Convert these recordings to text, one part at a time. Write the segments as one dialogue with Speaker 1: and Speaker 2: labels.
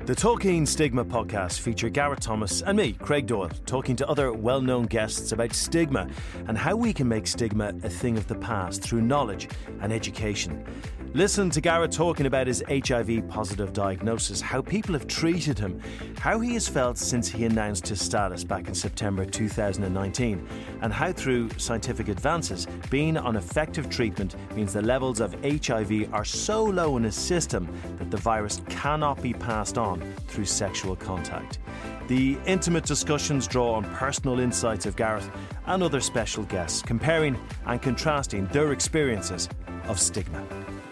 Speaker 1: The Talking Stigma podcast feature Gareth Thomas and me, Craig Doyle, talking to other well-known guests about stigma and how we can make stigma a thing of the past through knowledge and education. Listen to Gareth talking about his HIV-positive diagnosis, how people have treated him, how he has felt since he announced his status back in September 2019, and how through scientific advances, being on effective treatment means the levels of HIV are so low in his system that the virus cannot be passed on through sexual contact. The intimate discussions draw on personal insights of Gareth and other special guests, comparing and contrasting their experiences of stigma.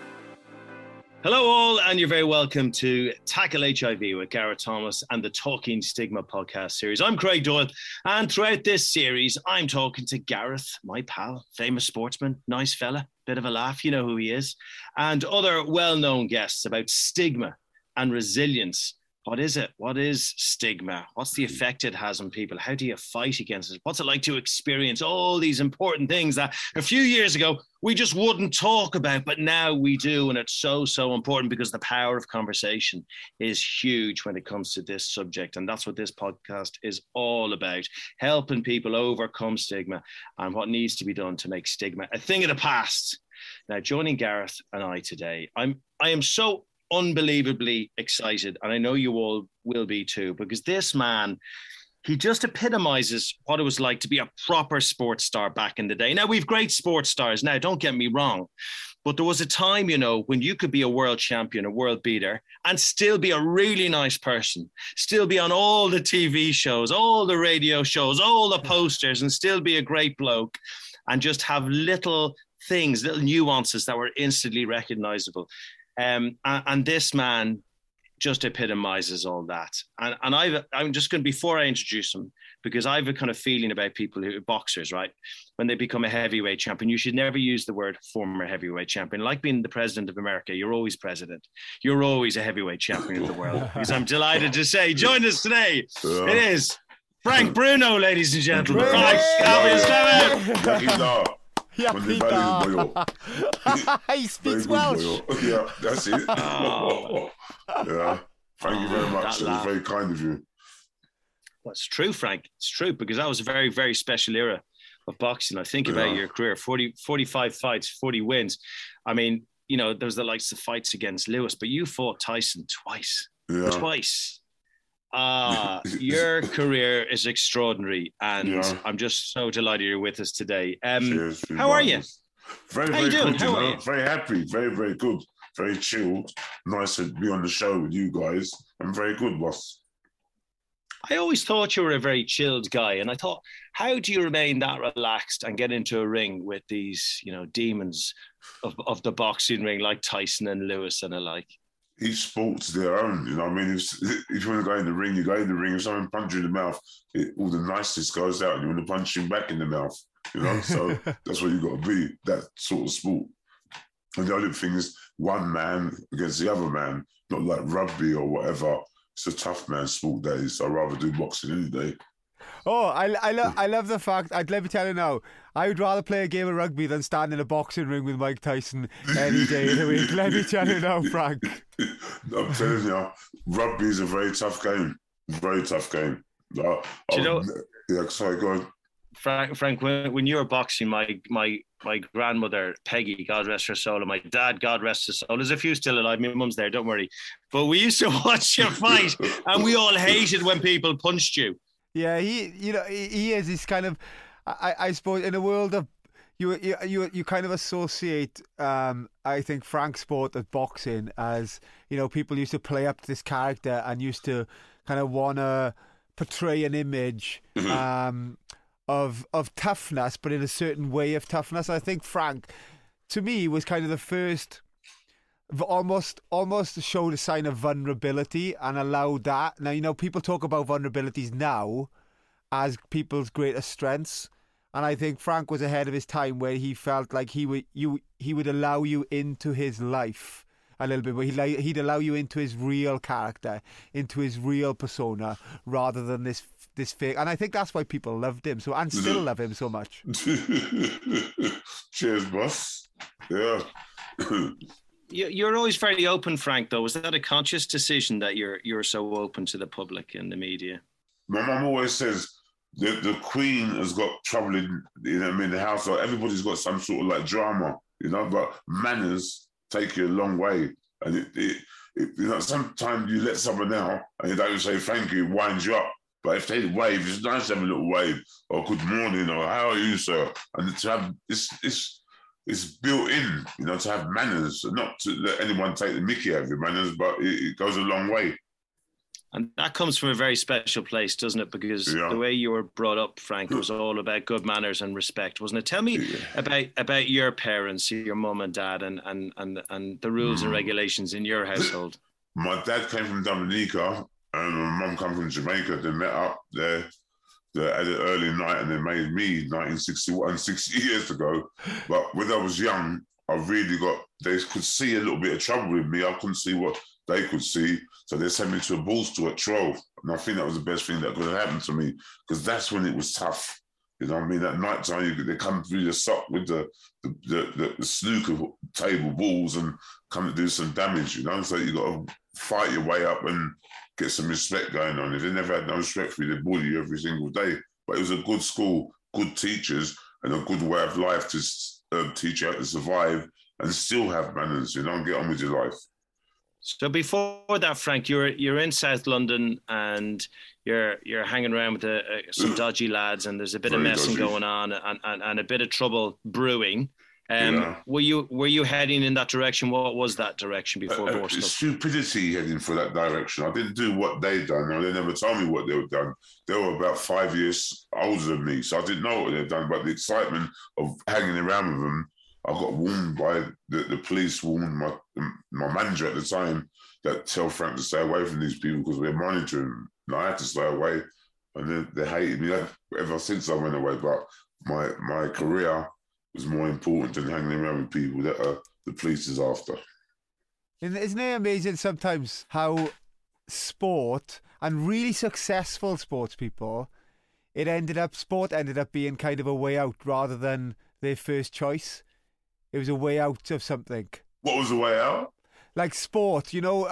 Speaker 1: Hello all, and you're very welcome to Tackle HIV with Gareth Thomas and the Talking Stigma podcast series. I'm Craig Doyle, and throughout this series, I'm talking to Gareth, my pal, famous sportsman, nice fella, bit of a laugh, you know who he is, and other well-known guests about stigma and resilience. What is it? What is stigma? What's the effect it has on people? How do you fight against it? What's it like to experience all these important things that a few years ago we just wouldn't talk about, but now we do. And it's so important because the power of conversation is huge when it comes to this subject. And that's what this podcast is all about, helping people overcome stigma and what needs to be done to make stigma a thing of the past. Now, joining Gareth and I today, I am so unbelievably excited, and I know you all will be too, because this man, he just epitomizes what it was like to be a proper sports star back in the day. Now, we've great sports stars now, don't get me wrong, but there was a time, you know, when you could be a world champion, a world beater, and still be a really nice person, still be on all the TV shows, all the radio shows, all the posters, and still be a great bloke, and just have little things, little nuances that were instantly recognizable. And this man just epitomizes all that. And I'm just going to, before I introduce him, because I have a kind of feeling about people who boxers, right? When they become a heavyweight champion, you should never use the word former heavyweight champion. Like being the president of America, you're always president. You're always a heavyweight champion of the world. Because I'm delighted to say, join us today. It is Frank Bruno, ladies and gentlemen.
Speaker 2: Yeah,
Speaker 3: he speaks Welsh.
Speaker 2: Yeah, that's it.
Speaker 3: Oh.
Speaker 2: Yeah, thank you very much. It's very kind of you.
Speaker 1: Well, it's true, Frank. It's true, because that was a very, very special era of boxing. I think about your career, 45 fights, 40 wins. I mean, you know, there was the likes of fights against Lewis, but you fought Tyson twice.
Speaker 2: Yeah.
Speaker 1: Twice. Your career is extraordinary, and I'm just so delighted you're with us today.
Speaker 2: Cheers,
Speaker 1: how are you?
Speaker 2: Very,
Speaker 1: how you doing?
Speaker 2: good.
Speaker 1: How are you?
Speaker 2: Very happy. Very, very good. Very chilled. Nice to be on the show with you guys. I'm very good, boss.
Speaker 1: I always thought you were a very chilled guy, and I thought, how do you remain that relaxed and get into a ring with these, you know, demons of the boxing ring like Tyson and Lewis and alike?
Speaker 2: Each sport's their own, you know what I mean? If you want to go in the ring, you go in the ring. If someone punches you in the mouth, all the niceness goes out. You want to punch him back in the mouth, you know? So that's what you've got to be, that sort of sport. And the only thing is one man against the other man, not like rugby or whatever. It's a tough man sport that is. I'd rather do boxing any day.
Speaker 3: Oh, I love the fact, let me tell you now, I would rather play a game of rugby than stand in a boxing ring with Mike Tyson any day of the week. Let me tell you now, Frank.
Speaker 2: I'm telling you, rugby is a very tough game. Very tough game. Sorry, go on.
Speaker 1: Frank, when you were boxing, my grandmother, Peggy, God rest her soul, and my dad, God rest his soul, there's a few still alive, my mum's there, don't worry. But we used to watch you fight, and we all hated when people punched you.
Speaker 3: Yeah, he is. He's kind of, I suppose, in a world of you kind of associate, I think, Frank's sport of boxing as, you know, people used to play up to this character and used to kind of want to portray an image of toughness, but in a certain way of toughness. I think Frank, to me, was kind of the first. Almost showed a sign of vulnerability and allowed that. Now, you know, people talk about vulnerabilities now as people's greatest strengths, and I think Frank was ahead of his time where he felt like he would allow you into his life a little bit, where he'd allow you into his real character, into his real persona, rather than this fake. And I think that's why people loved him so, and still love him so much.
Speaker 2: Cheers, boss. Yeah.
Speaker 4: You're always very open, Frank, though. Was that a conscious decision that you're so open to the public and the media?
Speaker 2: My mum always says the Queen has got trouble in the house. Everybody's got some sort of like drama, but manners take you a long way. And sometimes you let someone out and you don't say thank you, it winds you up. But if they wave, it's nice to have a little wave, or good morning, or how are you, sir? And to have it's built in, to have manners, not to let anyone take the mickey out of your manners, but it goes a long way.
Speaker 4: And that comes from a very special place, doesn't it? Because the way you were brought up, Frank, was all about good manners and respect, wasn't it? Tell me about your parents, your mum and dad, and the rules and regulations in your household.
Speaker 2: My dad came from Dominica, and my mum came from Jamaica. They met up there at an early night, and they made me 1961, 60 years ago. But when I was young, they could see a little bit of trouble with me. I couldn't see what they could see. So they sent me to a ball store at 12. And I think that was the best thing that could have happened to me, because that's when it was tough. At night time, they come through the sock with the snooker table balls and come to do some damage, So you got to fight your way up and get some respect going on. If they never had no respect for you, they bully you every single day. But it was a good school, good teachers, and a good way of life to teach you how to survive and still have manners, and get on with your life.
Speaker 4: So before that, Frank, you're in South London and you're hanging around with some dodgy lads, and there's a bit of messing going on and a bit of trouble brewing. Were you heading in that direction? What was that direction before Borstal?
Speaker 2: Stupidity heading for that direction. I didn't do what they'd done. They never told me what they had done. They were about 5 years older than me, so I didn't know what they'd done. But the excitement of hanging around with them, I got warned by the police, warned my manager at the time, that tell Frank to stay away from these people because we're monitoring them. And I had to stay away, and then they hated me ever since I went away. But my career was more important than hanging around with people that the police is after.
Speaker 3: Isn't it amazing sometimes how sport and really successful sports people, sport ended up being kind of a way out rather than their first choice. It was a way out of something.
Speaker 2: What was the way out?
Speaker 3: Like sport,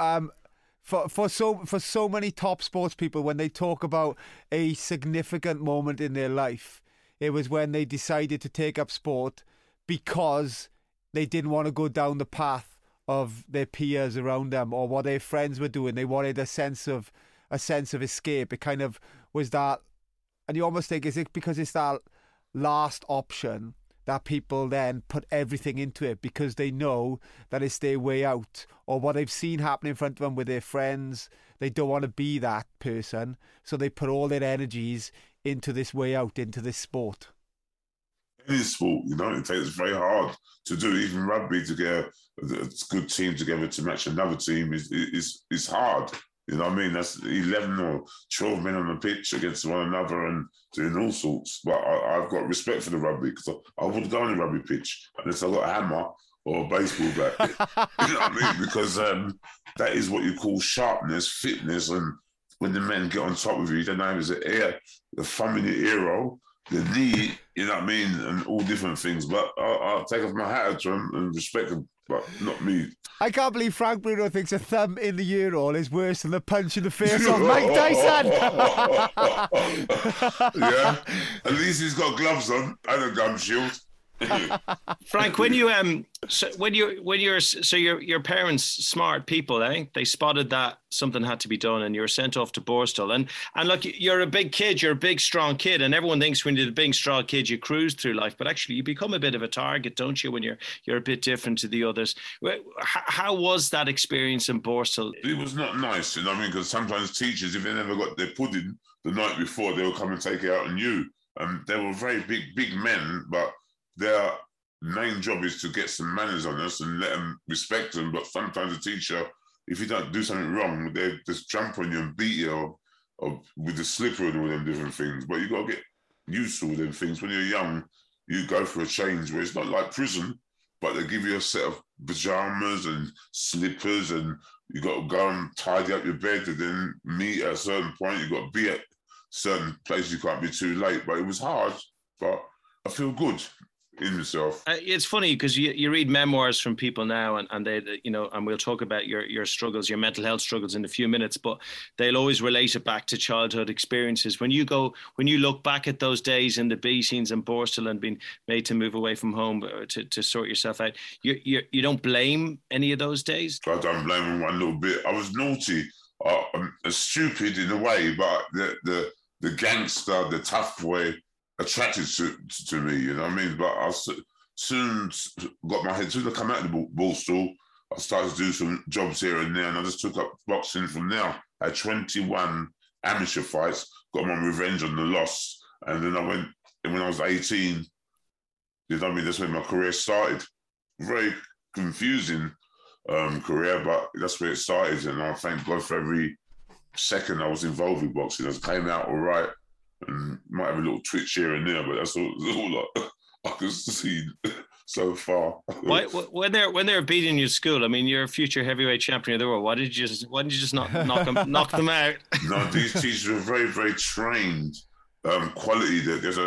Speaker 3: for so many top sports people, when they talk about a significant moment in their life, it was when they decided to take up sport because they didn't want to go down the path of their peers around them or what their friends were doing. They wanted a sense of escape. It kind of was that, and you almost think, is it because it's that last option that people then put everything into it because they know that it's their way out, or what they've seen happen in front of them with their friends? They don't want to be that person, so they put all their energies into this way out, into this sport.
Speaker 2: Any sport, it takes very hard to do. Even rugby, to get a good team together to match another team is hard. That's 11 or 12 men on the pitch against one another and doing all sorts. But I've got respect for the rugby, because I wouldn't go on the rugby pitch unless I got a hammer or a baseball bat. Because that is what you call sharpness, fitness, and when the men get on top of you, don't know if it's the thumb in your ear, the knee, and all different things. But I'll take off my hat to them and respect them, but not me.
Speaker 3: I can't believe Frank Bruno thinks a thumb in the ear hole is worse than a punch in the face of Mike Tyson.
Speaker 2: Yeah, at least he's got gloves on and a gum shield.
Speaker 4: Frank, your parents, smart people, they spotted that something had to be done, and you were sent off to Borstal. And look, you're a big kid, you're a big strong kid, and everyone thinks when you're a big strong kid you cruise through life, but actually you become a bit of a target, don't you, when you're a bit different to the others. How was that experience in Borstal?
Speaker 2: It was not nice, because sometimes teachers, if they never got their pudding the night before, they would come and take it out on you. They were very big men, but their main job is to get some manners on us and let them respect them. But sometimes a teacher, if you don't do something wrong, they just jump on you and beat you or with the slipper and all them different things. But you got to get used to all them things. When you're young, you go for a change where it's not like prison, but they give you a set of pajamas and slippers, and you got to go and tidy up your bed, and then meet at a certain point. You got to be at certain places. You can't be too late. But it was hard, but I feel good. in himself.
Speaker 4: It's funny because you read memoirs from people now, and they, you know, and we'll talk about your struggles, your mental health struggles in a few minutes, but they'll always relate it back to childhood experiences. When you look back at those days in the B scenes in Borstal and being made to move away from home to sort yourself out, you don't blame any of those days?
Speaker 2: I don't blame him one little bit. I was naughty, stupid in a way, but the gangster, the tough boy, attracted to me, you know what I mean? But I soon got my head, as soon as I come out of the Borstal, I started to do some jobs here and there, and I just took up boxing from there. I had 21 amateur fights, got my revenge on the loss, and then I went, and when I was 18, you know what I mean, that's when my career started. Very confusing career, but that's where it started, and I thank God for every second I was involved with boxing. I came out all right, and might have a little twitch here and there, but that's all I can see so far.
Speaker 4: Why, when they're beating you at school, I mean, you're a future heavyweight champion of the world. Why didn't you just not knock them out?
Speaker 2: No, these teachers are very, very trained. Quality. There's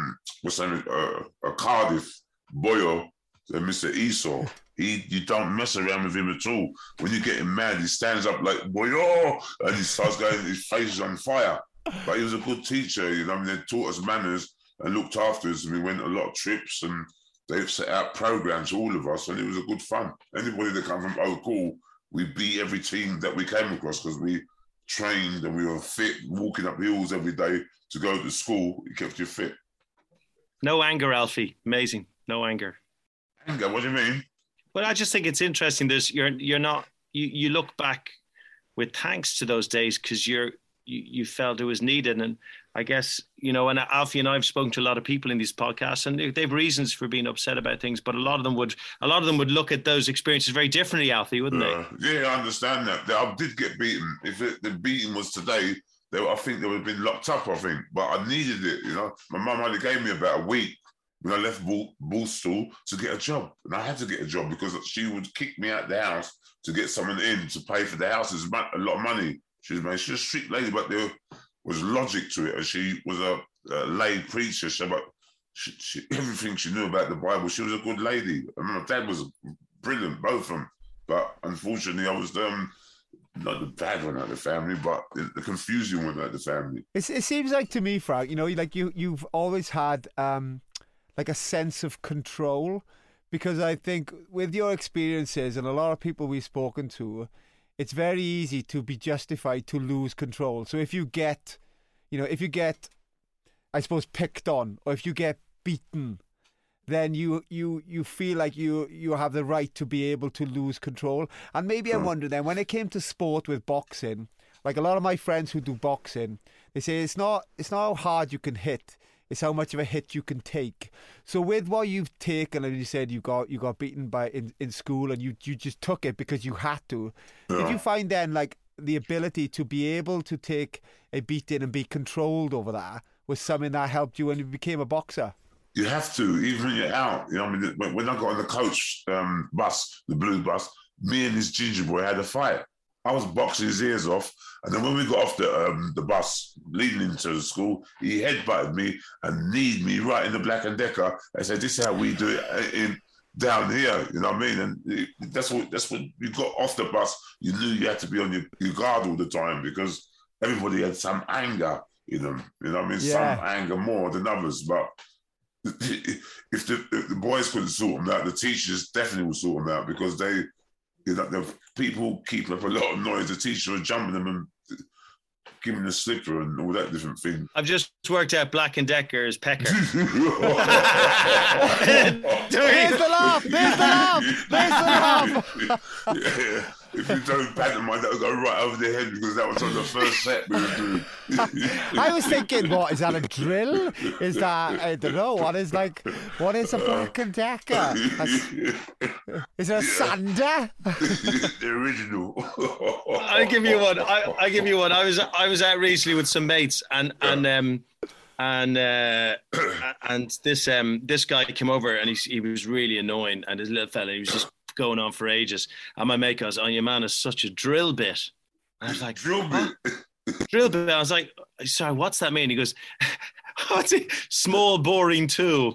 Speaker 2: a Cardiff boy, Mr. Esau. You don't mess around with him at all. When you get him mad, he stands up like boyo, and he starts going. His face is on fire. But he was a good teacher. You know, I mean, they taught us manners and looked after us. And we went a lot of trips, and they set out programs, all of us, and it was a good fun. Anybody that come from Oak Hall, we beat every team that we came across because we trained and we were fit, walking up hills every day to go to school. It kept you fit.
Speaker 4: No anger, Alfie. Amazing. No anger.
Speaker 2: Anger? What do you mean?
Speaker 4: Well, I just think it's interesting. This you're not. You look back with thanks to those days because you felt it was needed. And I guess, you know, and Alfie and I have spoken to a lot of people in these podcasts, and they have reasons for being upset about things, but a lot of them would look at those experiences very differently, Alfie, wouldn't they?
Speaker 2: Yeah, I understand that. I did get beaten. If the beating was today, I think they would have been locked up, I think. But I needed it, you know. My mum only gave me about a week when I left Borstal to get a job. And I had to get a job because she would kick me out the house to get someone in to pay for the house. It's a lot of money. She was a strict lady, but there was logic to it. And she was a lay preacher. She everything she knew about the Bible, she was a good lady. I mean, my dad was brilliant, both of them. But unfortunately, I was not the bad one out of the family, but the confusing one out of the family.
Speaker 3: It seems like to me, Frank, you know, like you've always had like a sense of control, because I think with your experiences and a lot of people we've spoken to, it's very easy to be justified to lose control. So if you get, I suppose, picked on, or if you get beaten, then you feel like you have the right to be able to lose control. And maybe I wonder then, when it came to sport with boxing, like a lot of my friends who do boxing, they say it's not how hard you can hit, it's how much of a hit you can take. So with what you've taken, and you said you got beaten in school, and you just took it because you had to. Yeah. Did you find then like the ability to be able to take a beating and be controlled over that was something that helped you when you became a boxer?
Speaker 2: You have to, even when you're out. You know, I mean, when I got on the coach bus, the blue bus, me and this ginger boy had a fight. I was boxing his ears off, and then when we got off the bus leading into the school, he headbutted me and kneed me right in the Black and Decker and said, "This is how we do it down here." You know what I mean? And that's when you got off the bus. You knew you had to be on your guard all the time because everybody had some anger in them. You know what I mean? Yeah. Some anger more than others, but if the boys couldn't sort them out, the teachers definitely would sort them out, because they. The people keep up a lot of noise. The teacher was jumping them and giving the slipper and all that different thing.
Speaker 4: I've just worked out Black and Decker's pecker.
Speaker 3: There's the laugh! There's the laugh!
Speaker 2: Yeah. If you don't pantomime, that would go right over the head, because that was on the first set we were doing.
Speaker 3: I was thinking, what, is that a drill? Is that, I don't know, what is a Black and Decker? Is it a sander?
Speaker 2: The original.
Speaker 4: I'll give you one. I was out recently with some mates, and this guy came over, and he was really annoying, and his little fella, he was just going on for ages, and my mate goes, "Oh, your man is such a drill bit." And I was like,
Speaker 2: drill bit.
Speaker 4: Drill bit. I was like, "Sorry, what's that mean?" He goes, Small, boring tool.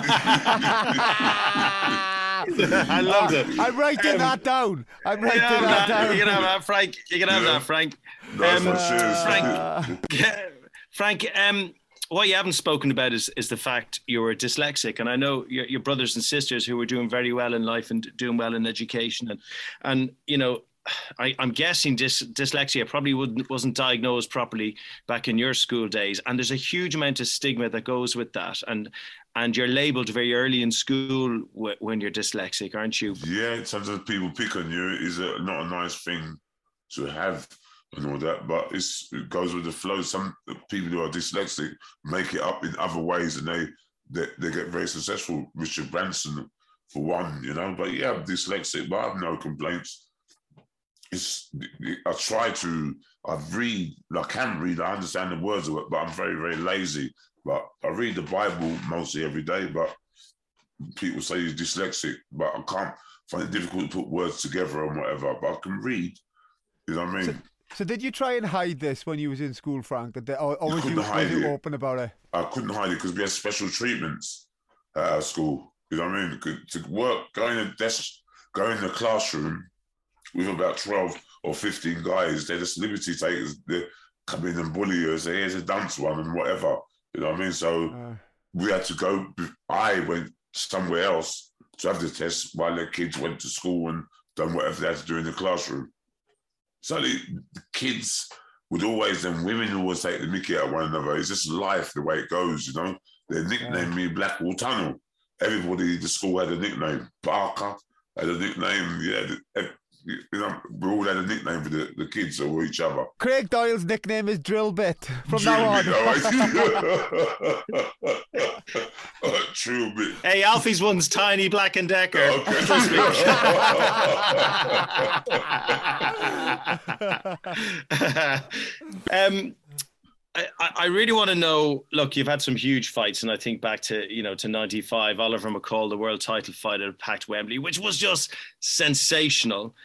Speaker 4: I love it.
Speaker 3: I'm writing that down. I'm writing that down.
Speaker 4: You can have that, Frank. You can have that, Frank. Frank, what you haven't spoken about is the fact you were dyslexic, and I know your brothers and sisters who were doing very well in life and doing well in education, and you know, I'm guessing dyslexia probably wasn't diagnosed properly back in your school days, and there's a huge amount of stigma that goes with that, and you're labelled very early in school when you're dyslexic, aren't you?
Speaker 2: Yeah, in terms of people pick on you is not a nice thing to have and all that, but it goes with the flow. Some people who are dyslexic make it up in other ways, and they get very successful. Richard Branson, for one, you know. But yeah, I'm dyslexic, but I have no complaints. I can read, I understand the words of it, but I'm very, very lazy. But I read the Bible mostly every day, but people say you're dyslexic, but I can't find it difficult to put words together and whatever, but I can read. You know what I mean?
Speaker 3: So did you try and hide this when you was in school, Frank? Or was you open about it?
Speaker 2: I couldn't hide it because we had special treatments at our school. You know what I mean? To work, go in the classroom with about 12 or 15 guys, they're just liberty takers. They come in and bully you and say, here's a dunce one and whatever. You know what I mean? So we had to go. I went somewhere else to have the test while the kids went to school and done whatever they had to do in the classroom. So the kids would always, and women always take the mickey out of one another. It's just life, the way it goes, you know. They nicknamed me Blackwall Tunnel. Everybody in the school had a nickname. Parker had a nickname. Yeah, you know, we all had a nickname for the kids or each other.
Speaker 3: Craig Doyle's nickname is Drill Bit from now on.
Speaker 2: True Bit.
Speaker 4: Hey, Alfie's one's Tiny Black and Decker.
Speaker 2: Okay.
Speaker 4: Trust me. I really want to know, look, you've had some huge fights, and I think back to 95, Oliver McCall, the world title fight at Packed Wembley, which was just sensational.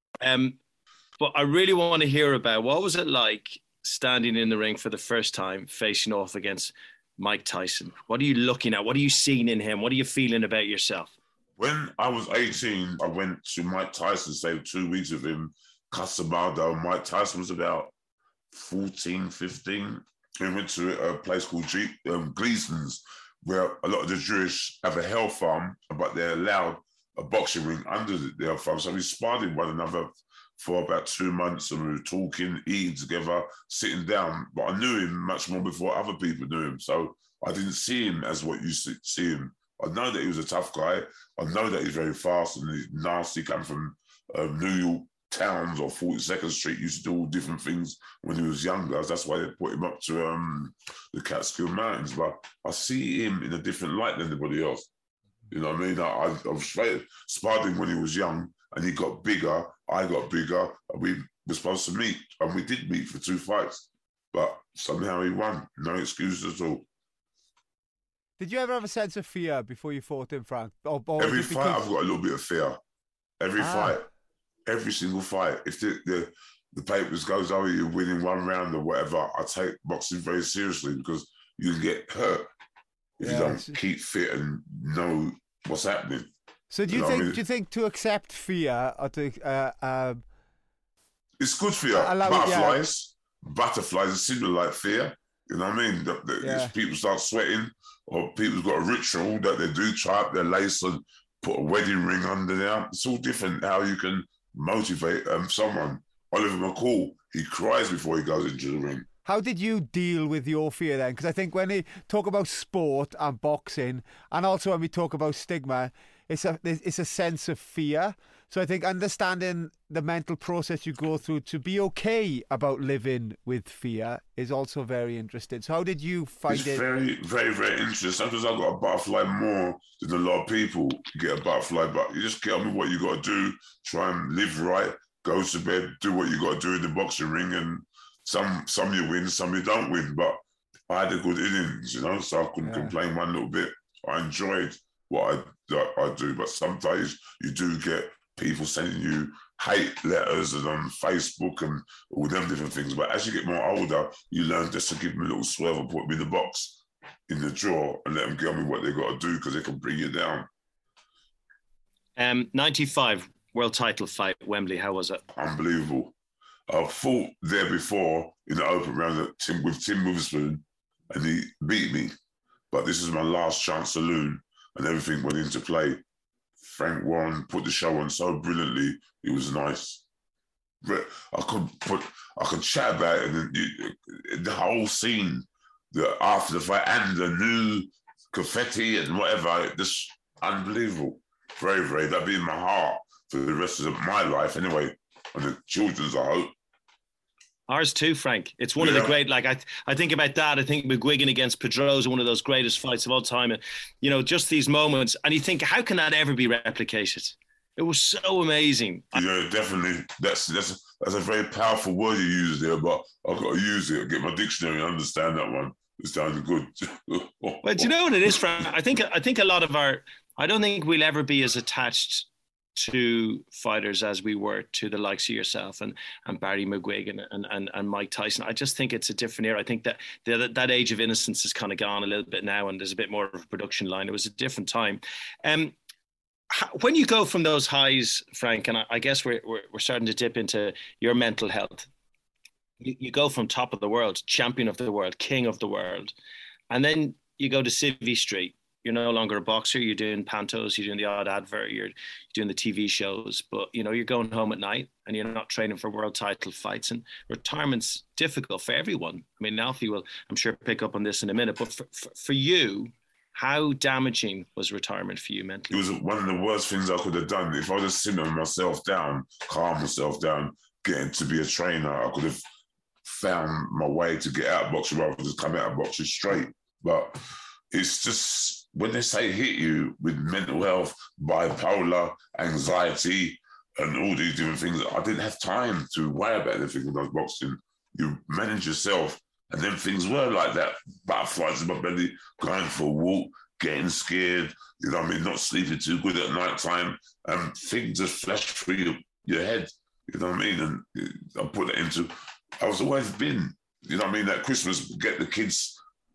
Speaker 4: But I really want to hear about, what was it like standing in the ring for the first time, facing off against Mike Tyson? What are you looking at? What are you seeing in him? What are you feeling about yourself?
Speaker 2: When I was 18, I went to Mike Tyson, stayed 2 weeks with him, Casamado. Mike Tyson was about 14, 15. We went to a place called Gleason's, where a lot of the Jewish have a hell farm, but they're allowed a boxing ring under the hell farm. So we sparred with one another for about 2 months, and we were talking, eating together, sitting down. But I knew him much more before other people knew him. So I didn't see him as what you see him. I know that he was a tough guy. I know that he's very fast and he's nasty, come from New York towns or 42nd Street, used to do all different things when he was younger. That's why they put him up to the Catskill Mountains. But I see him in a different light than anybody else. You know what I mean? I was sparred him when he was young, and he got bigger. I got bigger. And we were supposed to meet, and we did meet for 2 fights. But somehow he won. No excuses at all.
Speaker 3: Did you ever have a sense of fear before you fought him, Frank?
Speaker 2: Every fight, I've got a little bit of fear. Every fight. Every single fight. If the papers goes, oh, you're winning one round or whatever, I take boxing very seriously, because you can get hurt if you don't keep fit and know what's happening.
Speaker 3: So do you think to accept fear or to
Speaker 2: it's good fear. Butterflies are similar like fear. You know what I mean? If people start sweating, or people's got a ritual that they do, tie up their lace and put a wedding ring under there. It's all different how you can motivate someone. Oliver McCall, he cries before he goes into the ring.
Speaker 3: How did you deal with your fear then? Because I think when we talk about sport and boxing, and also when we talk about stigma, it's a sense of fear. So I think understanding the mental process you go through to be okay about living with fear is also very interesting. So how did you find it?
Speaker 2: It's very, very, very interesting. Sometimes I've got a butterfly more than a lot of people get a butterfly, but you just get on with what you got to do, try and live right, go to bed, do what you got to do in the boxing ring, and some you win, some you don't win. But I had a good innings, you know, so I couldn't complain one little bit. I enjoyed what I do, but sometimes you do get people sending you hate letters and on Facebook and all them different things. But as you get more older, you learn just to give them a little swerve and put them in the box. in the draw and let them get on with what they got to do because they can bring you down.
Speaker 4: 95 world title fight, Wembley. How was it?
Speaker 2: Unbelievable. I fought there before in the open round with Tim Witherspoon, and he beat me. But this is my last chance saloon, and everything went into play. Frank Warren put the show on so brilliantly. It was nice. I could chat about it, and the whole scene, after the fight, and the new confetti and whatever, just unbelievable. Very, very. That'd be in my heart for the rest of my life, anyway, and the children's, I hope.
Speaker 4: Ours too, Frank. It's one of the great, like, I think about that. I think McGuigan against Pedrosa, one of those greatest fights of all time. And, you know, just these moments. And you think, how can that ever be replicated? It was so amazing.
Speaker 2: Yeah, definitely. That's a very powerful word you use there, but I've got to use it, get my dictionary and understand that one. It sounds good.
Speaker 4: Well, do you know what it is, Frank? I think a lot of I don't think we'll ever be as attached to fighters as we were to the likes of yourself and Barry McGuigan and Mike Tyson. I just think it's a different era. I think that that age of innocence has kind of gone a little bit now, and there's a bit more of a production line. It was a different time. When you go from those highs, Frank, and I guess we're starting to dip into your mental health. You go from top of the world, champion of the world, king of the world, and then you go to Civvy Street. You're no longer a boxer. You're doing pantos. You're doing the odd advert. You're doing the TV shows. But, you know, you're going home at night and you're not training for world title fights. And retirement's difficult for everyone. I mean, Alfie will, I'm sure, pick up on this in a minute. But for you, how damaging was retirement for you mentally?
Speaker 2: It was one of the worst things I could have done. If I just simmered myself down, calm myself down, getting to be a trainer, I could have found my way to get out of boxing rather than just come out of boxing straight. But it's just, when they say hit you with mental health, bipolar, anxiety, and all these different things, I didn't have time to worry about anything when I was boxing. You manage yourself, and then things were like that. Butterflies in my belly, going for a walk, getting scared, you know what I mean, not sleeping too good at night time, and things just flash through your head, you know what I mean? And I put it into, I was always bin, you know what I mean? At Christmas, get the kids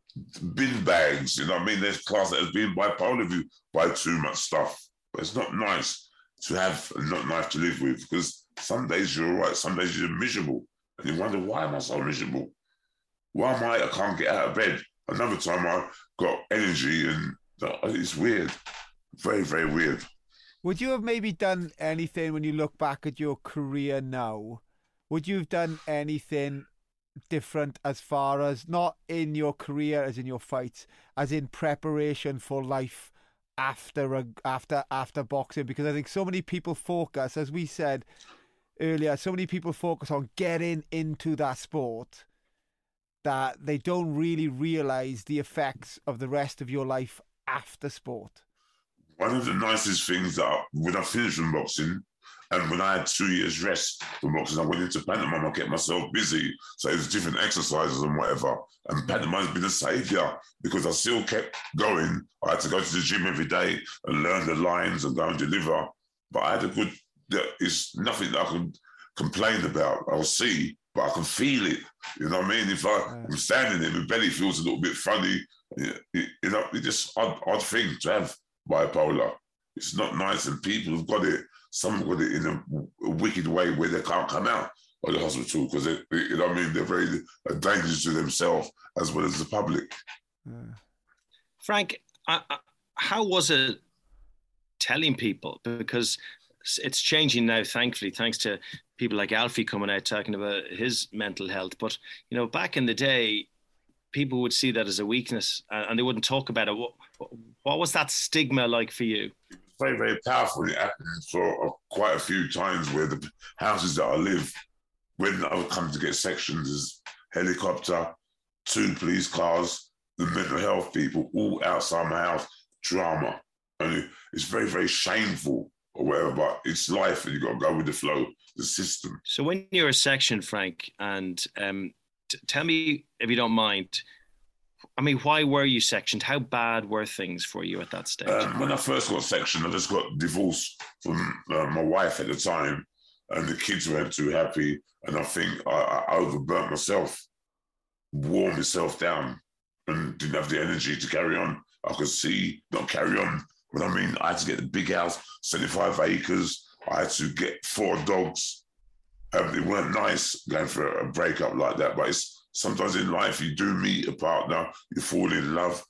Speaker 2: bin bags, you know what I mean? There's class that has been bipolar if you buy too much stuff. But it's not nice to have and not nice to live with, because some days you're all right, some days you're miserable. And you wonder, why am I so miserable? Why am I can't get out of bed? Another time I got energy, and it's weird. Very, very weird.
Speaker 3: Would you have maybe done anything when you look back at your career now? Would you have done anything different as far as, not in your career as in your fights, as in preparation for life after boxing? Because I think so many people focus, as we said earlier, so many people focus on getting into that sport that they don't really realise the effects of the rest of your life after sport.
Speaker 2: One of the nicest things that when I finished from boxing, and when I had 2 years rest from boxing, I went into pantomime. I kept myself busy. So it was different exercises and whatever. And pantomime's been a saviour because I still kept going. I had to go to the gym every day and learn the lines and go and deliver. But I had a good, it's nothing that I can complain about. I'll see, but I can feel it. You know what I mean? If I'm standing there, my belly feels a little bit funny. You know, it's just odd thing to have bipolar. It's not nice, and people have got it. Some have got it in a wicked way where they can't come out of the hospital because you know what I mean, they're very dangerous to themselves as well as the public.
Speaker 4: Frank, how was it telling people? Because it's changing now, thankfully, thanks to people like Alfie coming out talking about his mental health. But you know, back in the day, people would see that as a weakness and they wouldn't talk about it. What was that stigma like for you?
Speaker 2: Very, very powerful. It happened for quite a few times where the houses that I live, when I would come to get sections, is helicopter, 2 police cars, the mental health people, all outside my house, drama. And it's very, very shameful or whatever, but it's life and you've got to go with the flow, the system.
Speaker 4: So when you're a section, Frank, and tell me, if you don't mind, I mean, why were you sectioned? How bad were things for you at that stage?
Speaker 2: When I first got sectioned, I just got divorced from my wife at the time, and the kids weren't too happy. And I think I overburnt myself, wore myself down. and didn't have the energy to carry on. I could see, not carry on, but I mean, I had to get the big house, 75 acres. I had to get 4 dogs. It weren't nice going for a breakup like that, but it's sometimes in life you do meet a partner, you fall in love.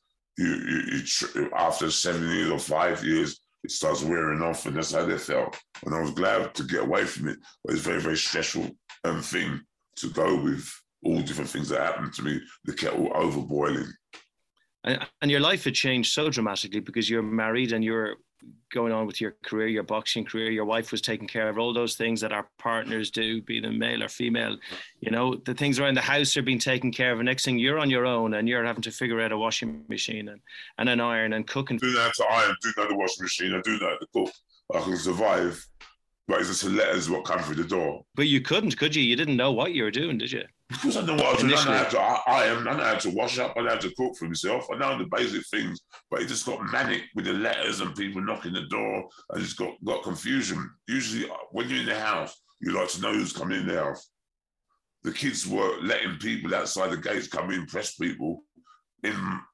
Speaker 2: After 7 years or 5 years, it starts wearing off, and that's how they felt. And I was glad to get away from it, but it's a very, very stressful thing to go with all different things that happened to me, the kettle overboiling.
Speaker 4: And your life had changed so dramatically because you're married and you're going on with your career, your boxing career. Your wife was taking care of all those things that our partners do, be them male or female. You know, the things around the house are being taken care of. And next thing you're on your own and you're having to figure out a washing machine and an iron and cooking.
Speaker 2: I do know how to iron, do know the washing machine, I do know how to cook. I can survive, but it's just the letters what come through the door.
Speaker 4: But you couldn't, could you? You didn't know what you were doing, did you?
Speaker 2: Because I know what I was doing. I know how to iron, I know how to wash up, I know how to cook for myself. I know the basic things, but it just got manic with the letters and people knocking the door. I just got confusion. Usually when you're in the house, you like to know who's coming in the house. The kids were letting people outside the gates come in, press people. It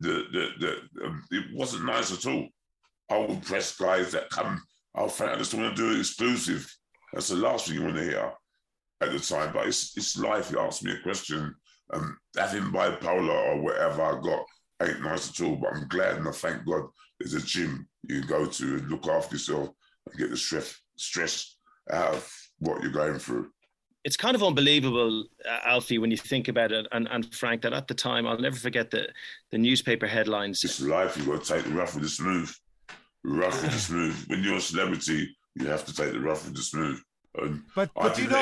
Speaker 2: wasn't nice at all. I would press guys that come, I just want to do it exclusive. That's the last thing you want to hear at the time, but it's life. You ask me a question, having bipolar or whatever I got ain't nice at all, but I'm glad and I thank God there's a gym you can go to and look after yourself and get the stress out of what you're going through.
Speaker 4: It's kind of unbelievable, Alfie, when you think about it, and Frank, that at the time, I'll never forget the newspaper headlines.
Speaker 2: It's life. You've got to take the rough with the smooth. Rough with the smooth. When you're a celebrity, you have to take the rough with the smooth.
Speaker 3: But do you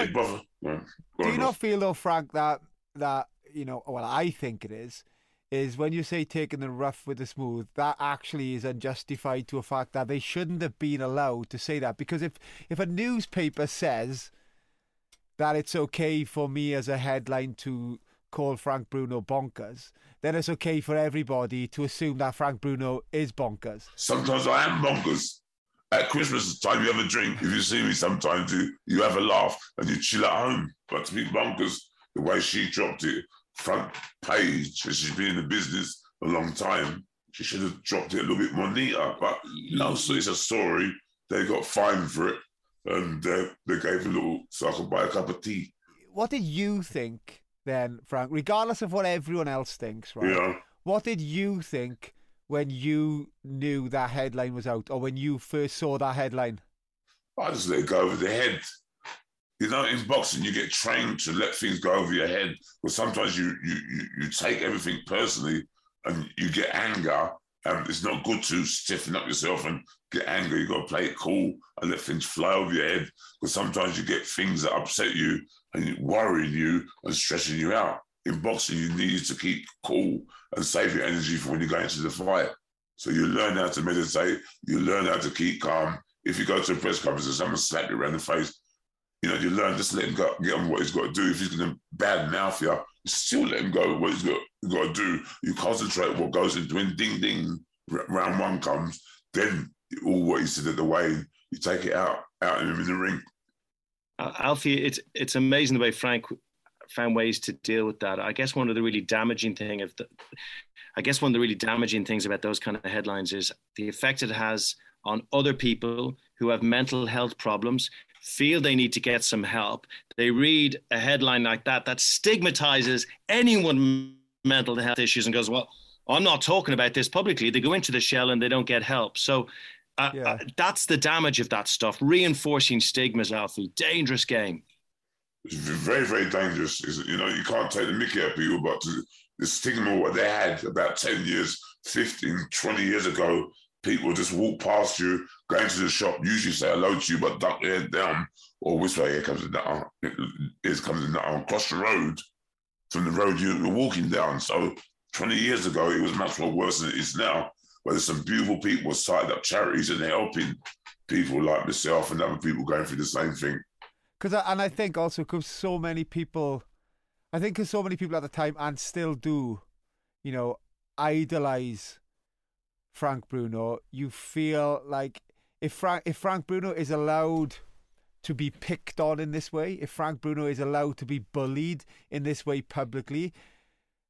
Speaker 3: not feel though, Frank, that you know, well, I think it is when you say taking the rough with the smooth, that actually is unjustified to a fact that they shouldn't have been allowed to say that. Because if a newspaper says that it's okay for me as a headline to call Frank Bruno bonkers, then it's okay for everybody to assume that Frank Bruno is bonkers.
Speaker 2: Sometimes I am bonkers. At Christmas time, you have a drink. If you see me sometimes, you have a laugh and you chill at home. But to be bonkers, the way she dropped it, front page, she's been in the business a long time, she should have dropped it a little bit more neater. But no, so it's a story. They got fined for it, and they gave a little, so I could buy a cup of tea.
Speaker 3: What did you think then, Frank, regardless of what everyone else thinks, right?
Speaker 2: Yeah.
Speaker 3: What did you think when you knew that headline was out, or when you first saw that headline?
Speaker 2: I just let it go over the head. You know, in boxing, you get trained to let things go over your head, but sometimes you take everything personally and you get anger. It's not good to stiffen up yourself and get angry. You got to play it cool and let things fly over your head, because sometimes you get things that upset you and worrying you and stressing you out. In boxing, you need to keep cool and save your energy for when you go into the fight. So you learn how to meditate, you learn how to keep calm. If you go to a press conference and someone slap you around the face, you know, you learn just let him go, get on what he's got to do. If he's going to bad mouth you, still let him go what he's got to do. You concentrate what goes into when ding ding round one comes, then all what he said at the way, you take it out in him in the ring.
Speaker 4: Alfie, it's amazing the way Frank found ways to deal with that. I guess one of the really damaging things about those kind of headlines is the effect it has on other people who have mental health problems, feel they need to get some help. They read a headline like that stigmatizes anyone with mental health issues and goes, well, I'm not talking about this publicly. They go into the shell and they don't get help. So that's the damage of that stuff. Reinforcing stigmas, Alfie. Dangerous game.
Speaker 2: It's very, very dangerous. You know, you can't take the mickey out of people, but the stigma what they had about 10 years, 15, 20 years ago, people just walk past you, go into the shop, usually say hello to you, but duck their head down, or whisper, here comes the arm, cross the road from the road you're walking down. So 20 years ago, it was much more worse than it is now, where there's some beautiful people started up charities and helping people like myself and other people going through the same thing.
Speaker 3: I think also because so many people at the time, and still do, you know, idolize Frank Bruno, you feel like if Frank Bruno is allowed to be picked on in this way, if Frank Bruno is allowed to be bullied in this way publicly,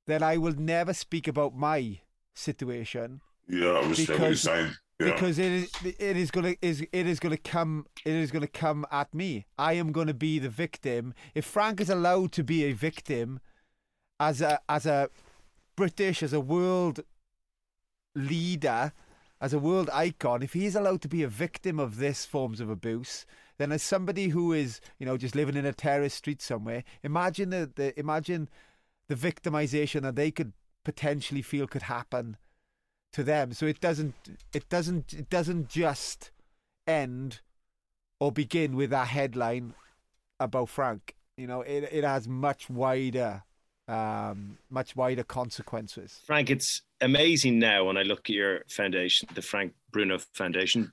Speaker 3: then I will never speak about my situation.
Speaker 2: Yeah, I respect what you're saying. Yeah.
Speaker 3: Because it is gonna come at me. I am gonna be the victim. If Frank is allowed to be a victim as a British, as a world leader, as a world icon, if he's allowed to be a victim of this forms of abuse, then as somebody who is, just living in a terrorist street somewhere, imagine the victimization that they could potentially feel could happen to them. So it doesn't just end or begin with that headline about Frank. It has much wider consequences.
Speaker 4: Frank, it's amazing now when I look at your foundation, the Frank Bruno Foundation,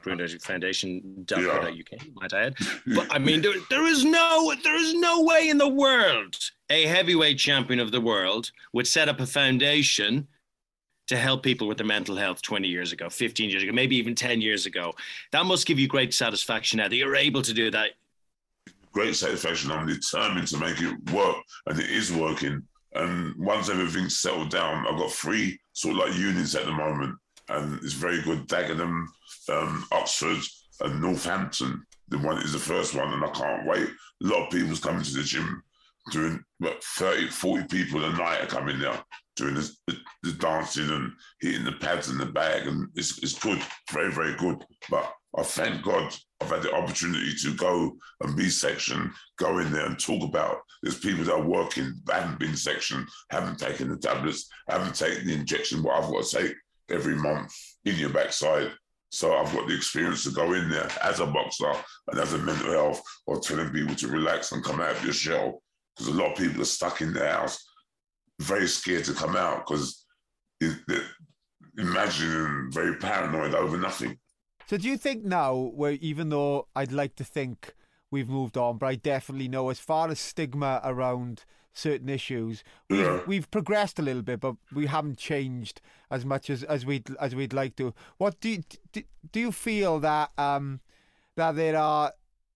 Speaker 4: .co.uk, might I add. But I mean, there is no way in the world a heavyweight champion of the world would set up a foundation to help people with their mental health 20 years ago, 15 years ago, maybe even 10 years ago. That must give you great satisfaction now that you're able to do that.
Speaker 2: Great satisfaction. I'm determined to make it work, and it is working. And once everything's settled down, I've got 3 sort of like units at the moment, and it's very good. Dagenham, Oxford, and Northampton. The one is the first one, and I can't wait. A lot of people's coming to the gym, doing about 30, 40 people a night are coming there, doing the dancing and hitting the pads in the bag, and it's good, very, very good. But I thank God I've had the opportunity to go and be sectioned, go in there and talk about. There's people that are working, haven't been sectioned, haven't taken the tablets, haven't taken the injection, what I've got to take every month in your backside. So I've got the experience to go in there as a boxer and as a mental health, or telling people to relax and come out of your shell. Because a lot of people are stuck in their house, very scared to come out because they're imagining, very paranoid over nothing.
Speaker 3: So do you think now, where even though I'd like to think we've moved on, but I definitely know as far as stigma around certain issues, we've progressed a little bit, but we haven't changed as much as we'd like to. What do you feel that that there are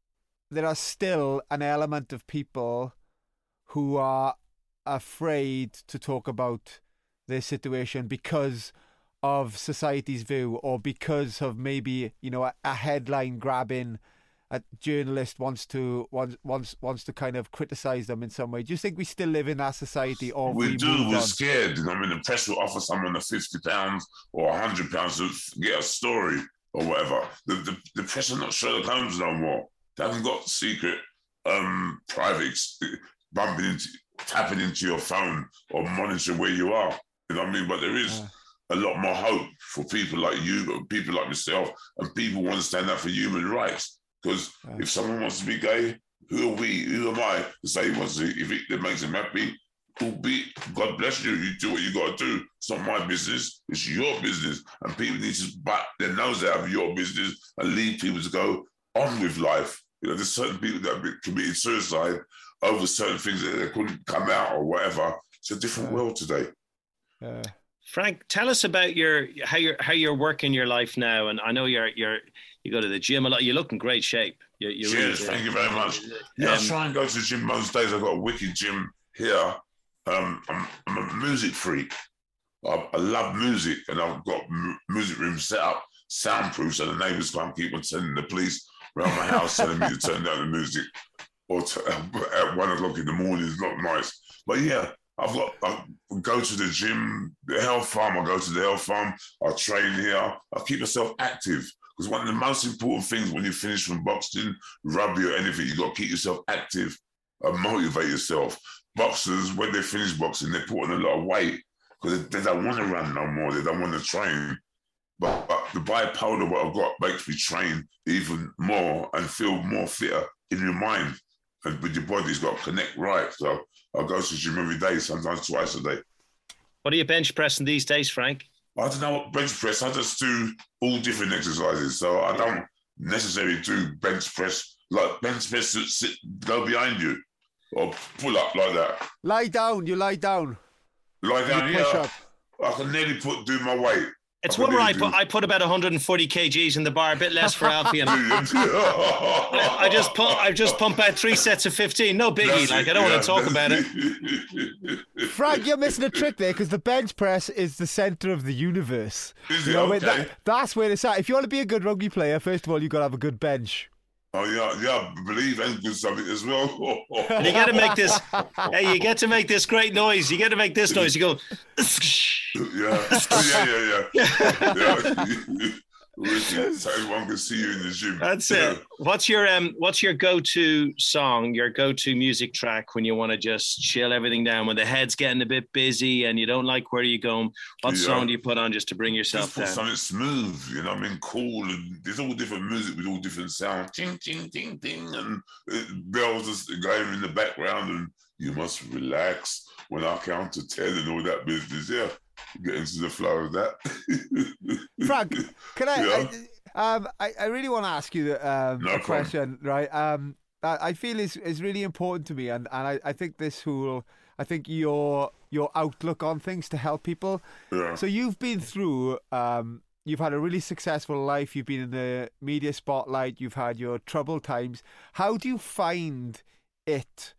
Speaker 3: still an element of people who are afraid to talk about their situation because of society's view, or because of maybe a headline grabbing, a journalist wants to kind of criticize them in some way? Do you think we still live in that society, or
Speaker 2: we do? We're scared. The press will offer someone £50 or £100 to get a story or whatever. The press are not Sherlock Holmes no more. They haven't got secret private tapping into your phone or monitor where you are. You know what I mean? But there is a lot more hope for people like you, people like myself, and people want to stand up for human rights. Because if someone wants to be gay, who are we? Who am I to say he wants to? If it makes him happy, God bless you. You do what you got to do. It's not my business. It's your business. And people need to bat their nose out of your business and leave people to go on with life. There's certain people that have committed suicide over certain things that they couldn't come out or whatever. It's a different world today.
Speaker 4: Frank, tell us about how you're working your life now. And I know you go to the gym a lot. You look in great shape.
Speaker 2: Cheers, really, thank you very much. I try and go to the gym most days. I've got a wicked gym here. I'm a music freak. I love music, and I've got music rooms set up, soundproof, so the neighbours can't keep on sending the police around my house telling me to turn down the music, or at 1 o'clock in the morning. It's not nice. But yeah, I go to the gym, the health farm. I go to the health farm. I train here. I keep myself active, because one of the most important things when you finish from boxing, rugby or anything, you got to keep yourself active and motivate yourself. Boxers, when they finish boxing, they put on a lot of weight because they don't want to run no more. They don't want to train. But the bipolar, what I've got, makes me train even more and feel more fitter in your mind. And with your body's got to connect right. So I go to the gym every day, sometimes twice a day.
Speaker 4: What are you bench pressing these days, Frank?
Speaker 2: I don't know what bench press. I just do all different exercises. So I don't necessarily do bench press. Like bench press, go behind you or pull up like that.
Speaker 3: Lie down. You lie down.
Speaker 2: Lie down,
Speaker 3: you push up.
Speaker 2: I can nearly do my weight.
Speaker 4: It's one where I put about 140 kgs in the bar, a bit less for Alfie, and I just pump out 3 sets of 15. No biggie, I don't want to talk about it.
Speaker 3: Frank, you're missing a trick there, because the bench press is the centre of the universe.
Speaker 2: Is it? Okay.
Speaker 3: That's where it's at. If you want to be a good rugby player, first of all, you've got to have a good bench.
Speaker 2: Oh yeah, believe and do something as well.
Speaker 4: And you get to make this. Hey, you get to make this great noise. You get to make this noise. You go.
Speaker 2: Yeah. So everyone can see you in the gym.
Speaker 4: That's it. What's your go-to song, your go-to music track when you want to just chill everything down, when the head's getting a bit busy and you don't like where you're going? What song do you put on just to bring yourself down?
Speaker 2: Something smooth, cool, and there's all different music with all different sounds. Ting, ting, ting, ting, and bells just going in the background, and you must relax when I count to 10 and all that business. Yeah. Get into the flow of that.
Speaker 3: Frank, can I really want to ask you a question, right? I feel is really important to me, and I think your outlook on things to help people.
Speaker 2: Yeah.
Speaker 3: So you've been through, you've had a really successful life. You've been in the media spotlight. You've had your troubled times. How do you find it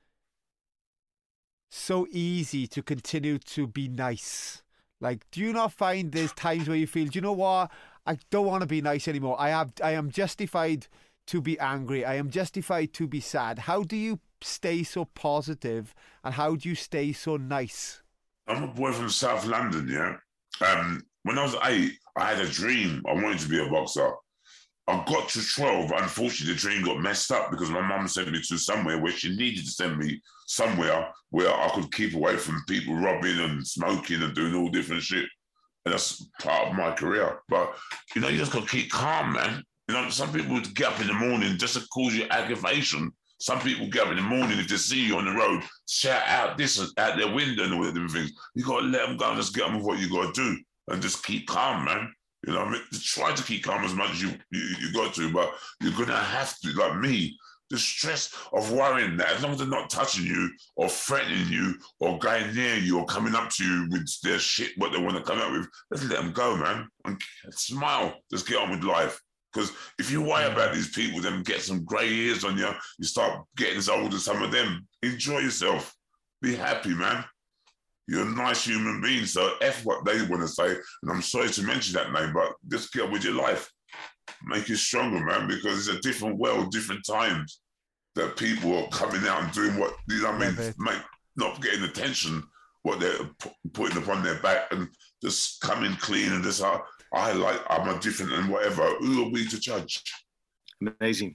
Speaker 3: so easy to continue to be nice? Do you not find there's times where you feel, do you know what? I don't want to be nice anymore. I am justified to be angry. I am justified to be sad. How do you stay so positive, and how do you stay so nice?
Speaker 2: I'm a boy from South London, yeah? When I was 8, I had a dream. I wanted to be a boxer. I got to 12. Unfortunately, the dream got messed up because my mum sent me to somewhere where she needed to send me somewhere where I could keep away from people robbing and smoking and doing all different shit. And that's part of my career. But, you just got to keep calm, man. Some people would get up in the morning just to cause you aggravation. Some people get up in the morning if they see you on the road, shout out this out their window and all the different things. You got to let them go and just get on with what you got to do and just keep calm, man. Try to keep calm as much as you got to, but you're going to have to, like me, the stress of worrying that as long as they're not touching you or threatening you or going near you or coming up to you with their shit, what they want to come up with, let's let them go, man. And smile. Just get on with life. Because if you worry about these people, then get some grey hairs on you, you start getting as old as some of them. Enjoy yourself. Be happy, man. You're a nice human being, so F what they want to say. And I'm sorry to mention that name, but just get on with your life. Make it stronger, man, because it's a different world, different times that people are coming out and doing what, not getting attention, what they're putting upon their back and just coming clean and just, I'm a different and whatever. Who are we to judge?
Speaker 4: Amazing.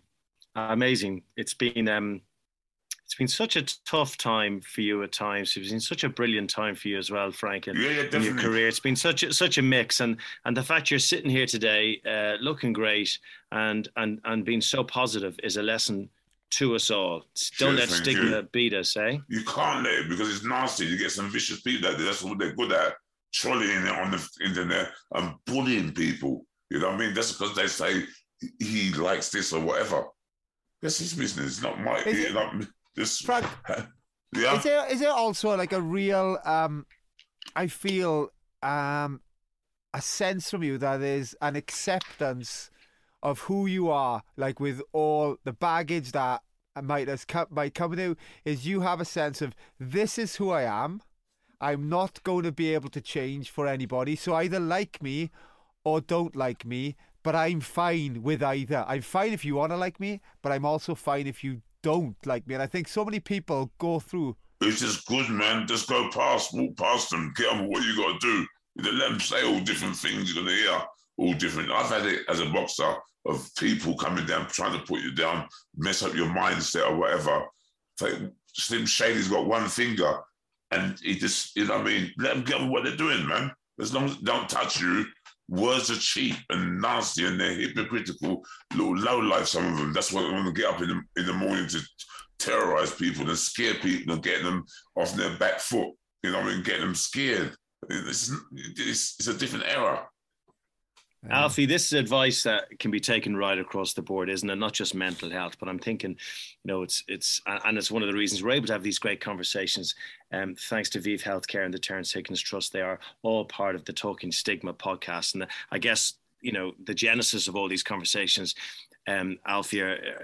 Speaker 4: It's been such a tough time for you at times. It's been such a brilliant time for you as well, Frank, in your career. It's been such a mix, and the fact you're sitting here today, looking great and being so positive is a lesson to us all. Don't let stigma beat us, eh?
Speaker 2: You can't let it, because it's nasty. You get some vicious people out there. That's what they're good at, trolling it on the internet and bullying people. You know what I mean? That's because they say he likes this or whatever. That's his business, not my.
Speaker 3: Frank, is there also a real, I feel, a sense from you that there's an acceptance of who you are, with all the baggage that might come with you, is you have a sense of, this is who I am. I'm not going to be able to change for anybody. So either like me or don't like me, but I'm fine with either. I'm fine if you want to like me, but I'm also fine if you don't like me. And I think so many people go through.
Speaker 2: It's just good, man. Just walk past them, get on with what you got to do. Let them say all different things. You're going to hear all different. I've had it as a boxer of people coming down, trying to put you down, mess up your mindset or whatever. Slim Shady's got one finger and he just, let them get on with what they're doing, man. As long as they don't touch you, words are cheap and nasty and they're hypocritical, little low life, some of them. That's why they want to get up in the morning to terrorize people and scare people and get them off their back foot, get them scared. It's a different era.
Speaker 4: Alfie, this is advice that can be taken right across the board, isn't it? Not just mental health, but I'm thinking, it's one of the reasons we're able to have these great conversations. Thanks to ViiV Healthcare and the Terence Higgins Trust, they are all part of the Talking Stigma podcast. And I guess, the genesis of all these conversations, Alfie,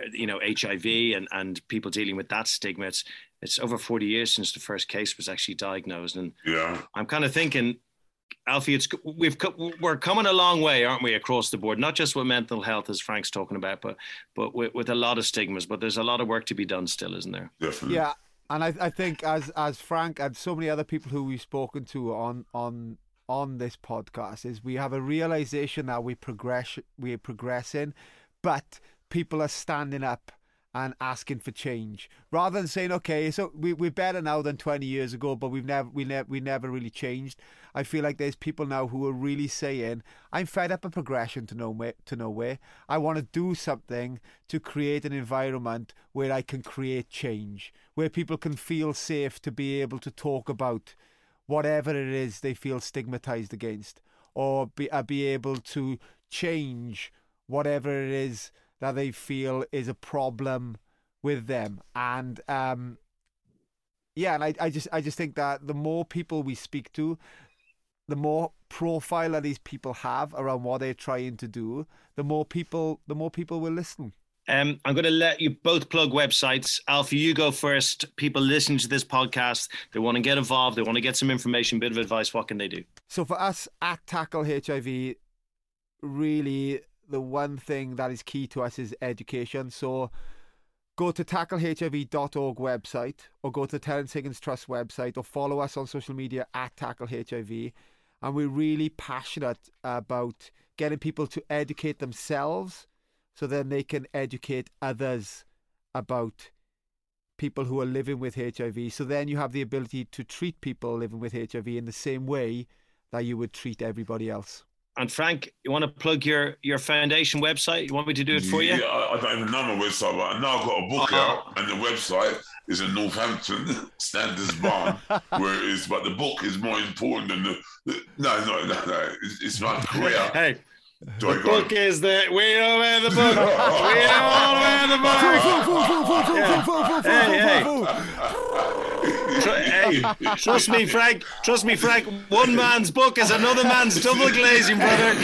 Speaker 4: HIV and people dealing with that stigma. It's over 40 years since the first case was actually diagnosed. And I'm kind of thinking, Alfie, we're coming a long way, aren't we, across the board? Not just with mental health, as Frank's talking about, but with a lot of stigmas. But there's a lot of work to be done still, isn't there?
Speaker 2: Definitely.
Speaker 3: Yeah, and I think as Frank and so many other people who we've spoken to on this podcast, is we have a realization that we're progressing, but people are standing up and asking for change, rather than saying, okay, so we're better now than 20 years ago, but we never really changed. I feel like there's people now who are really saying, I'm fed up of progression to nowhere. I want to do something to create an environment where I can create change, where people can feel safe to be able to talk about whatever it is they feel stigmatized against, or be able to change whatever it is that they feel is a problem with them. And and I just think that the more people we speak to, the more profile that these people have around what they're trying to do, the more people will listen.
Speaker 4: I'm going to let you both plug websites. Alfie, you go first. People listening to this podcast, they want to get involved, they want to get some information, bit of advice. What can they do? So
Speaker 3: for us at Tackle HIV, really the one thing that is key to us is education. So go to tacklehiv.org website, or go to the Terence Higgins Trust website, or follow us on social media at Tackle HIV. And we're really passionate about getting people to educate themselves, so then they can educate others about people who are living with HIV. So then you have the ability to treat people living with HIV in the same way that you would treat everybody else.
Speaker 4: And Frank, you want to plug your foundation website? You want me to do it for you?
Speaker 2: Yeah, I don't even know my website, but I know I've got a book out, and the website is in Northampton, Standards Barn, where it is. But the book is more important than no. It's my career.
Speaker 4: Hey. The book is the we don't have the book. We don't have the book. Hey, trust me, Frank. One man's book is another man's double glazing, brother.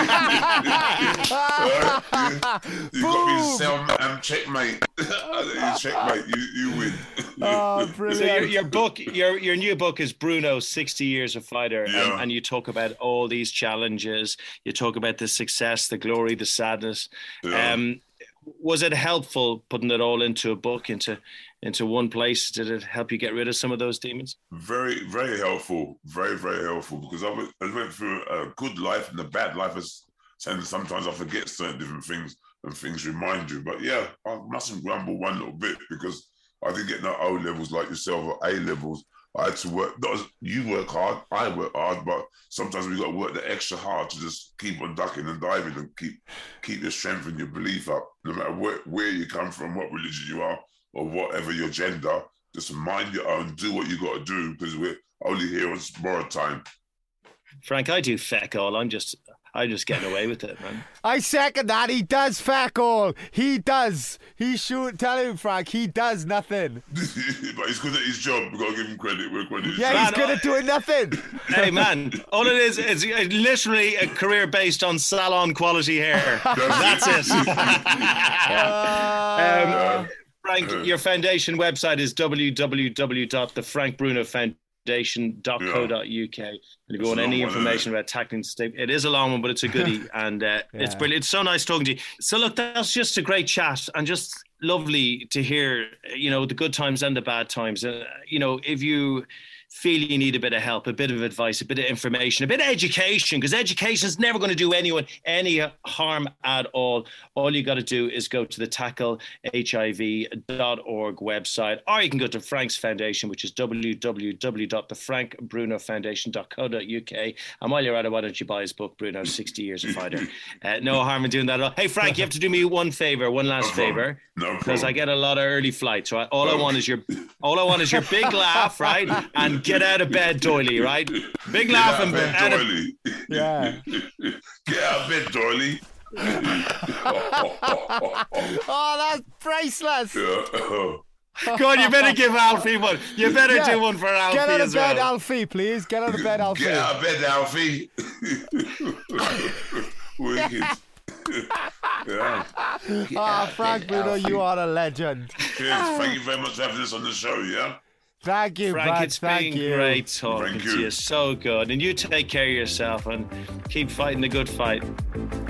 Speaker 2: You got me to sell checkmate. Checkmate. You win.
Speaker 3: Oh, brilliant!
Speaker 4: So your book, your new book is Bruno, 60 Years a Fighter, and you talk about all these challenges. You talk about the success, the glory, the sadness. Was it helpful putting it all into a book, into one place? Did it help you get rid of some of those demons?
Speaker 2: Very, very helpful. Very, very helpful, because I went through a good life and a bad life. Sometimes I forget certain different things, and things remind you. But yeah, I mustn't grumble one little bit, because I didn't get no O levels like yourself, or A levels. I had to work. You work hard, I work hard, but sometimes we got to work the extra hard to just keep on ducking and diving and keep your strength and your belief up. No matter where you come from, what religion you are, or whatever your gender, just mind your own, do what you got to do, because we're only here on borrowed time.
Speaker 4: Frank, I do feck all. I'm just getting away with it, man.
Speaker 3: I second that. He does feck all. He does. He should tell him, Frank. He does nothing.
Speaker 2: But he's good at his job. We've got to give him credit.
Speaker 3: He's good at doing nothing.
Speaker 4: Hey, man, all it is literally a career based on salon quality hair. That's it. Frank, your foundation website is www.thefrankbrunofoundation.co.uk. And if you want any information about tackling stigma, it is a long one, but it's a goodie, and it's brilliant. It's so nice talking to you. So look, that's just a great chat, and just lovely to hear, the good times and the bad times. If you feel you need a bit of help, a bit of advice, a bit of information, a bit of education, because education is never going to do anyone any harm at all. All you got to do is go to the tacklehiv.org website, or you can go to Frank's foundation, which is www.thefrankbrunofoundation.co.uk. And while you're at it, why don't you buy his book, Bruno, 60 Years a Fighter. No harm in doing that at all. Hey, Frank, you have to do me one last favor, because I get a lot of early flights. Right? All I want is your big laugh, right? And get out of bed, doily, right? Big laugh and out of bed.
Speaker 3: Yeah.
Speaker 2: Get out of bed, Doily.
Speaker 3: Oh, that's priceless.
Speaker 4: Go on, you better give Alfie one. You better do one for Alfie
Speaker 3: Get out of
Speaker 4: as
Speaker 3: bed,
Speaker 4: well.
Speaker 3: Alfie, please. Get out of bed, Alfie.
Speaker 2: Get out of bed, Alfie. Wicked.
Speaker 3: Frank Bruno, you are a legend.
Speaker 2: Cheers. Thank you very much for having us on the show, yeah?
Speaker 3: Thank you,
Speaker 4: Frank,
Speaker 3: Brad.
Speaker 4: it's
Speaker 3: Thank
Speaker 4: been
Speaker 3: you.
Speaker 4: great talking
Speaker 2: Thank
Speaker 4: to
Speaker 2: you.
Speaker 4: you. So good. And you take care of yourself and keep fighting the good fight.